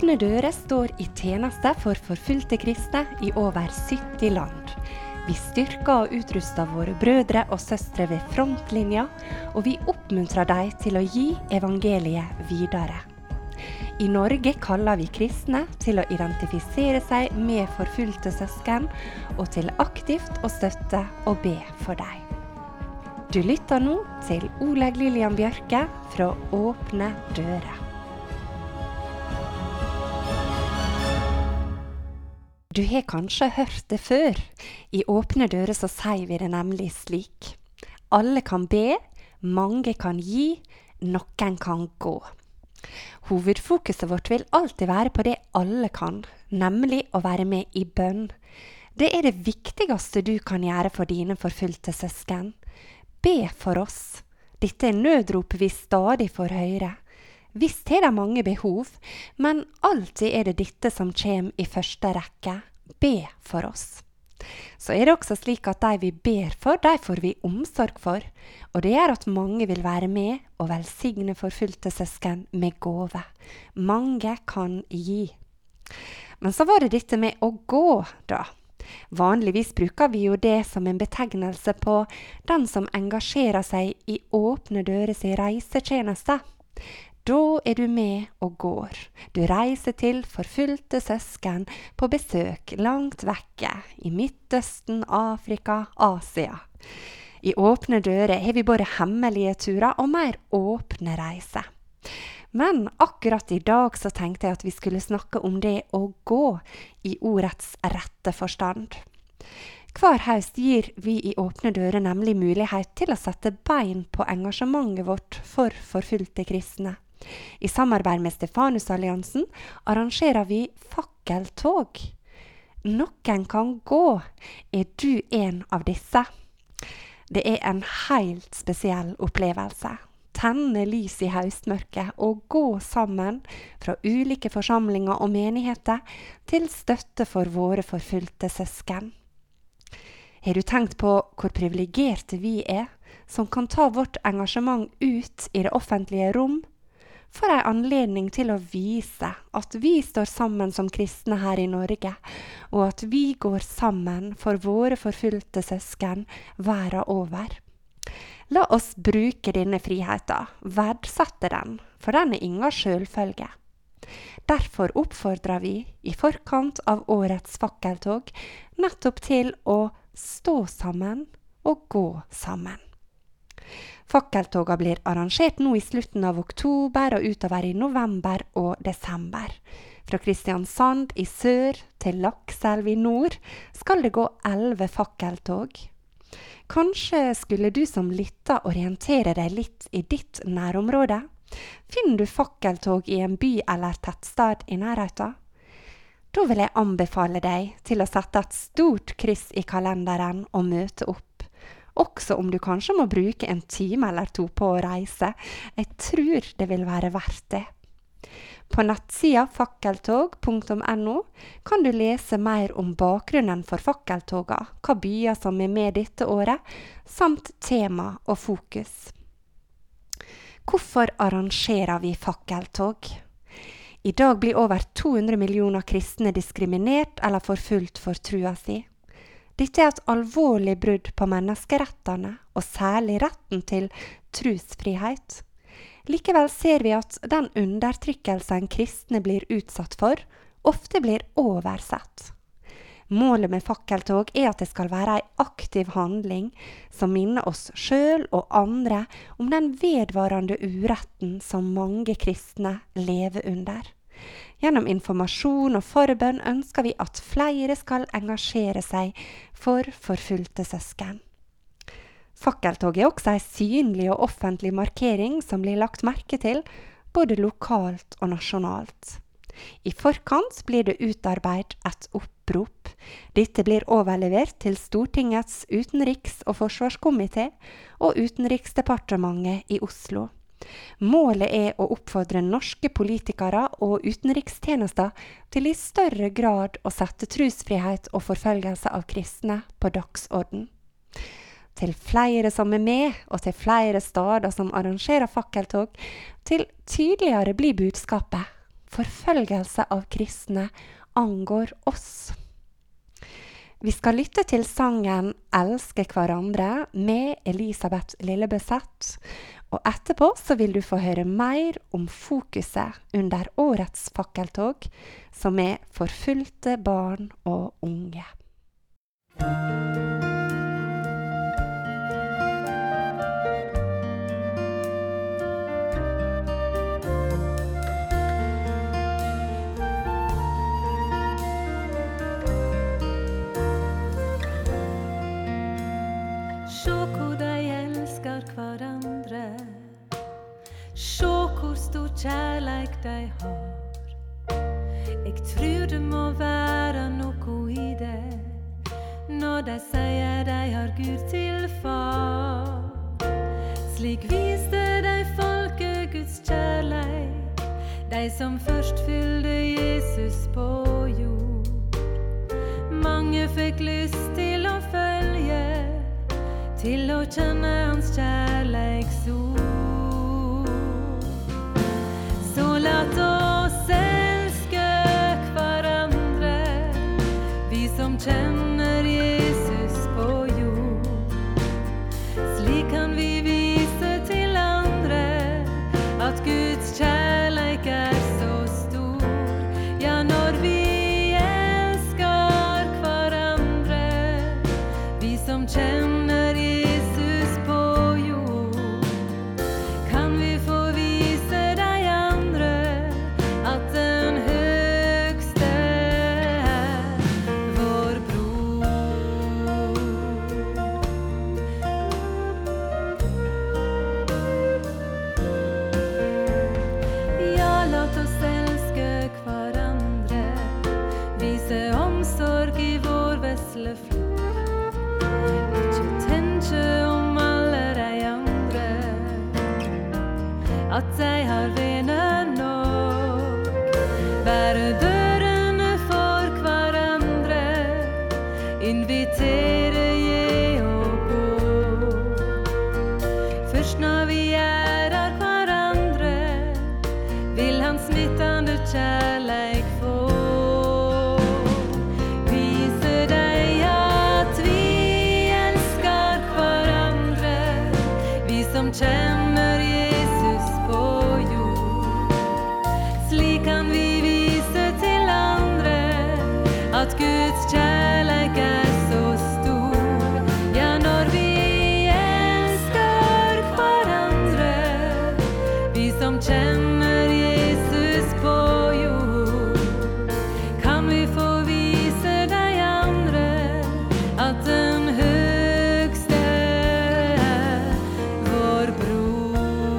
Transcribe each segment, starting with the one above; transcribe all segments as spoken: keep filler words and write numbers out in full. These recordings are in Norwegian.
Åpne dører står i tjeneste for forfulgte kristne i over sytti land. Vi styrker og utruster våre brødre og søstre ved frontlinja, og vi oppmuntrer dem til å gi evangeliet videre. I Norge kaller vi kristne til å identifisere seg med forfulgte søsken, og til aktivt å støtte og be for dem. Du lytter nå til Oleg Lillian Bjørke fra Åpne dører. Du har kanskje hørt det før. I Åpne dører så sier vi det nemlig slik. Alle kan be, mange kan gi, noen kan gå. Hovedfokuset vårt vil alltid være på det alle kan, nemlig å være med i bønn. Det er det viktigste du kan gjøre for dine forfulgte søsken. Be for oss. Dette er nødrop vi stadig får høre. Visst har de mange behov, men alltid er det dette som kommer i første rekke. Be for oss. Så er det også slik at de vi ber for, de får vi omsorg for, og det gjør at mange vil være med og velsigne forfulgte søsken med gåve. Mange kan gi. Men så var det dette med å gå, da. Vanligvis bruker vi jo det som en betegnelse på den som engasjerer seg i Åpne dører i reisetjeneste. Da er du med og går. Du reiser til forfulgte søsken på besøk langt vekke i Midtøsten, Afrika, Asia. I Åpne dører har vi både hemmelige turer og mer åpne reiser. Men akkurat i dag så tenkte jeg at vi skulle snakke om det å gå i ordets rette forstand. Hver høst gir vi i Åpne dører nemlig mulighet til å sette bein på engasjementet vårt for forfulgte kristne. I samarbeid med Stefanusalliansen arrangerer vi fakkeltog. Noen kan gå. Er du en av disse? Det er en helt spesiell opplevelse. Tenne lys i høstmørket og gå sammen fra ulike forsamlinger og menigheter til støtte for våre forfulgte søsken. Har du tenkt på hvor privilegerte vi er, som kan ta vårt engasjement ut i det offentlige rom? For en anledning til å vise at vi står sammen som kristne her i Norge, og at vi går sammen for våre forfulgte søsken verden over. La oss bruke denne friheten, verdsette den, for den er ingen selvfølge. Derfor oppfordrer vi i forkant av årets fakkeltog nettopp til å stå sammen og gå sammen. Fakkeltoga blir arrangert nå i slutten av oktober og utover i november og desember. Fra Kristiansand i sør til Lakselv i nord skal det gå elleve fakkeltog. Kanskje skulle du som lytter orientere deg litt i ditt nærområde? Finner du fakkeltog i en by eller tettsted i nærheten? Da vil jeg anbefale deg til å sette et stort kryss i kalenderen og møte opp. Også om du kanskje må bruke en time eller to på å reise. Jeg tror det vil være verdt det. På nettsida fakkeltog punktum no kan du lese mer om bakgrunnen for fakkeltoga, hva byer som er med dette året, samt tema og fokus. Hvorfor arrangerer vi fakkeltog? I dag blir over to hundre millioner kristne diskriminert eller forfulgt for trua si. Dette er et alvorlig brudd på menneskerettene, og særlig retten til trosfrihet. Likevel ser vi at den undertrykkelsen kristne blir utsatt for, ofte blir oversett. Målet med fakkeltog er at det skal være en aktiv handling som minner oss selv og andre om den vedvarende uretten som mange kristne lever under. Gjennom informasjon og forbønn ønsker vi at flere skal engasjere seg for forfulgte søsken. Fakkeltog er også en synlig og offentlig markering som blir lagt merke til, både lokalt og nasjonalt. I forkant blir det utarbeidet et opprop. Dette blir overlevert til Stortingets utenriks- og forsvarskomité og Utenriksdepartementet i Oslo. Målet er å oppfordre norske politikere og utenrikstjenester til i større grad å sette trosfrihet og forfølgelse av kristne på dagsorden. Til flere som er med, og til flere steder som arrangerer fakkeltog, til tydeligere blir budskapet. forfølgelse av kristne angår oss. Vi skal lytte til sangen «Elske hverandre» med Elisabeth Lillebøseth, og etterpå så vil du få høre mer om fokuset under årets fakkeltog, som er forfulgte barn og unge. Sjå hvor de elsker hverandre, sjå hvor stor kjærleik de har. Jeg tror det må være noe i det, når de sier de har Gud til far. Slik viste de folket Guds kjærleik, de som først fyllde Jesus på jord. Mange fikk lyst til å følge, til å kjenne hans kjærleiksord. Så lat oss elske hverandre, vi som kjenner Jesus på jord. Slik kan vi vise til andre at Guds kjærleik er så stor. Ja, når vi elsker hverandre, vi som kjenner at de har venner nok. Være dørene for hverandre, invitere je og gå. Først når vi ærer hverandre, vil han smittende kjærleik få. Vise deg at vi elsker hverandre, vi som kjenner Jesus på jord. Slik kan vi vise til andre at Guds kjærleik er så stor. Ja, når vi elsker hverandre, vi som kjenner Jesus på jord, kan vi få vise deg andre at den høgste er vår bror.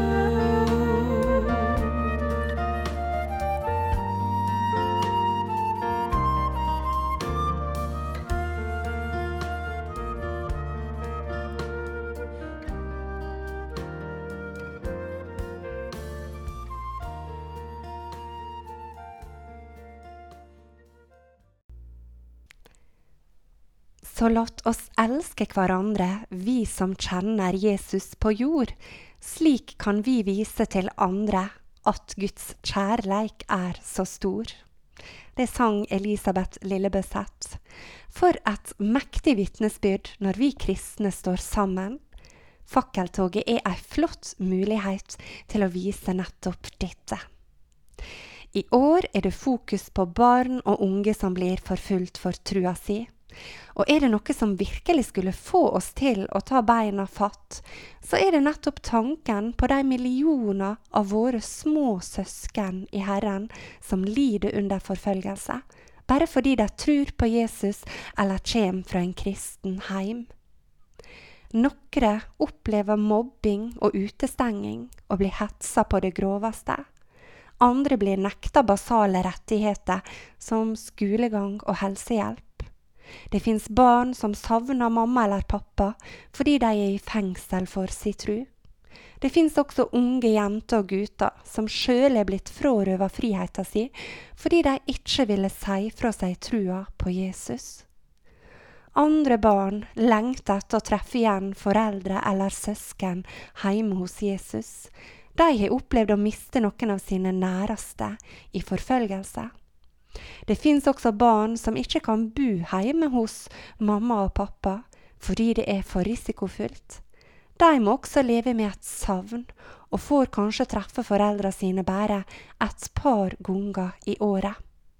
Så låt oss elske hverandre, vi som kjenner Jesus på jord. Slik kan vi vise til andre at Guds kjærleik er så stor. Det sang Elisabeth Lillebøseth. For et mektig vitnesbyrd når vi kristne står sammen. Fakkeltoget er en flott mulighet til å vise nettopp dette. I år er det fokus på barn og unge som blir forfulgt for trua si. Og er det noe som virkelig skulle få oss til å ta beina fatt, så er det nettopp tanken på de millioner av våre små søsken i Herren som lider under forfølgelse, bare fordi de tror på Jesus eller kommer fra en kristen heim. Nokre opplever mobbing og utestenging og blir hetsa på det groveste. Andre blir nekta basale rettigheter som skolegang og helsehjelp. Det finns barn som savner mamma eller pappa fordi de er i fengsel for sin tro. Det finns også unge jenter og gutter som selv er blitt frarøvet friheten sin fordi de ikke ville si fra seg trua på Jesus. Andre barn lengter etter å treffe igjen foreldre eller søsken hjemme hos Jesus. De har opplevd å miste noen av sine næreste i forfølgelse. Det finnes også barn som ikke kan bo hjemme hos mamma og pappa, fordi det er for risikofullt. De må også leve med et savn, og får kanskje treffe foreldre sine bare et par ganger i året.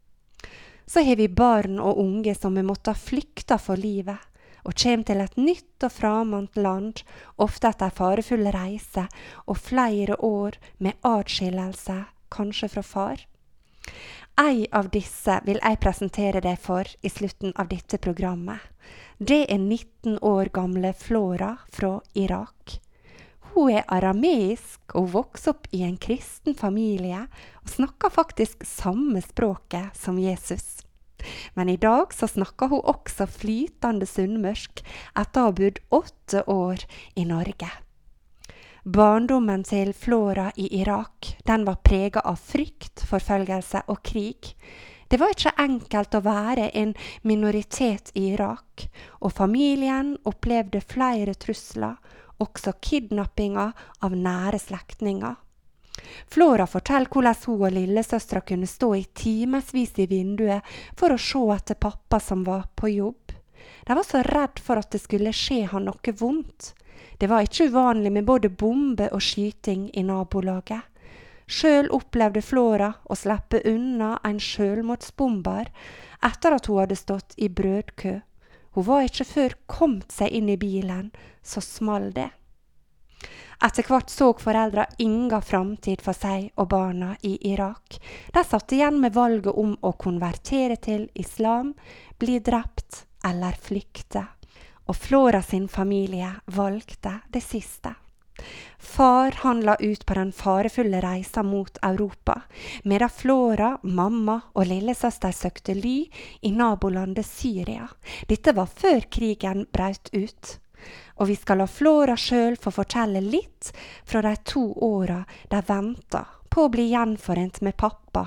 Så har vi barn og unge som har måttet flykte for livet, og kommer til et nytt og fremmed land, ofte etter farefull reise og flere år med adskillelse, kanskje fra far. En av disse vil jeg presentere deg for i slutten av dette programmet. Det er nitten år gamle Flora fra Irak. Hun er arameisk og vokser opp i en kristen familie og snakker faktisk samme språket som Jesus. Men i dag så snakker hun også flytende sunnmørsk etter å ha bodd åtte år i Norge. Barndommen til Flora i Irak, den var preget av frykt, forfølgelse og krig. Det var ikke enkelt å være en minoritet i Irak, og familien opplevde flere trusler, også kidnappinger av nære slektninger. Flora forteller hvordan hun og lillesøstra kunne stå i timesvis i vinduet for å se etter pappa som var på jobb. De var så redd for at det skulle skje han noe vondt. Det var ikke uvanlig med både bombe og skyting i nabolaget. Selv opplevde Flora å slippe unna en selvmordsbomber etter at hun hadde stått i brødkø. Hun var ikke før kommet seg inn i bilen, så small det. Etter hvert så foreldre ingen framtid for seg og barna i Irak. De satt igjen med valget om å konvertere til islam, bli drept eller flykte. Og Flora sin familie valgte det siste. Far han la ut på den farefulle reisen mot Europa, medan Flora, mamma og lillesøster søkte ly i nabolandet Syria. Dette var før krigen brøt ut. Og vi skal la Flora selv få fortelle litt fra de to åra de ventet på å bli gjenforent med pappa.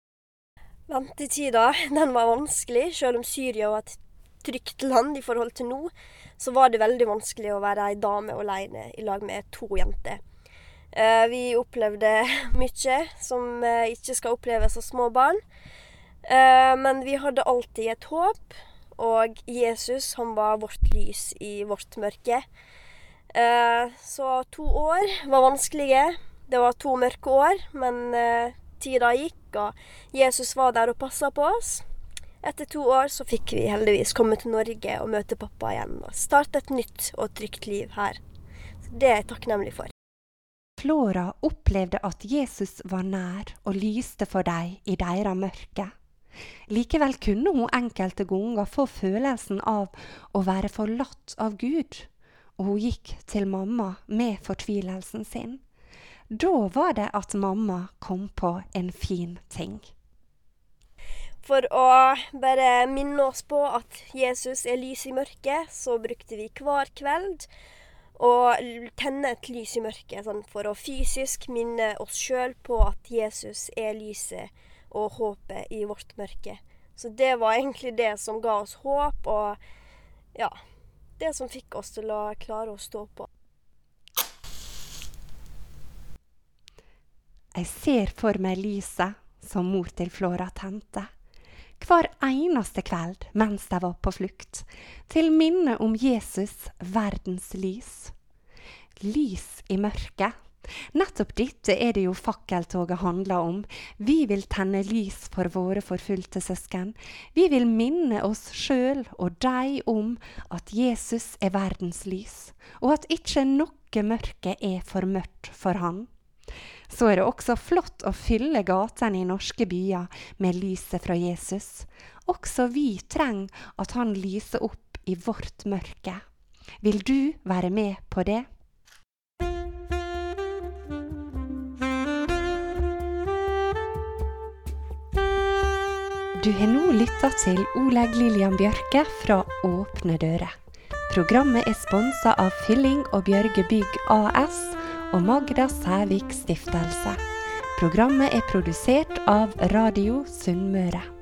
Ventetida, den var vanskelig, selv om Syria var et trygt land i forhold til nå, så var det veldig vanskelig å være en dame alene i lag med to jenter. Eh, vi opplevde mye som eh, ikke skal oppleves av små barn, eh, men vi hadde alltid et håp, og Jesus han var vårt lys i vårt mørke. Eh, så to år var vanskelige, det var to mørke år, men eh, tida gikk, og Jesus var der og passet på oss. Etter to år så fikk vi heldigvis komme til Norge og møte pappa igjen og starte et nytt og trygt liv her. Så det er jeg takknemlig for. Flora opplevde at Jesus var nær og lyste for deg i deres mørke. Likevel kunne hun enkelte ganger få følelsen av å være forlatt av Gud, og hun gikk til mamma med fortvilelsen sin. Da var det at mamma kom på en fin ting. For å bare minne oss på at Jesus er lys i mørket, så brukte vi hver kveld å tenne et lys i mørket, sånn for å fysisk minne oss selv på at Jesus er lyset og håpet i vårt mørke. Så det var egentlig det som ga oss håp, og ja, det som fikk oss til å klare å stå på. Jeg ser for meg lyset som mor til Flora tente. Hver eneste kveld mens de var på flukt, til minne om Jesus, verdens lys. Lys i mørket. Nettopp dette er det jo fakkeltoget handler om. Vi vil tenne lys for våre forfulgte søsken. Vi vil minne oss selv og deg om at Jesus er verdens lys, og at ikke noe mørke er for mørkt for han. Så er det også flott å fylle gatene i norske byer med lyset fra Jesus. Også vi trenger at han lyser opp i vårt mørke. Vil du være med på det? Du har nå lyttet til Oleg Lillian Bjørke fra Åpne dører. Programmet er sponset av Fylling og Bjørge Bygg A S og Magda Sævik Stiftelse. Programmet er produsert av Radio Sunnmøre.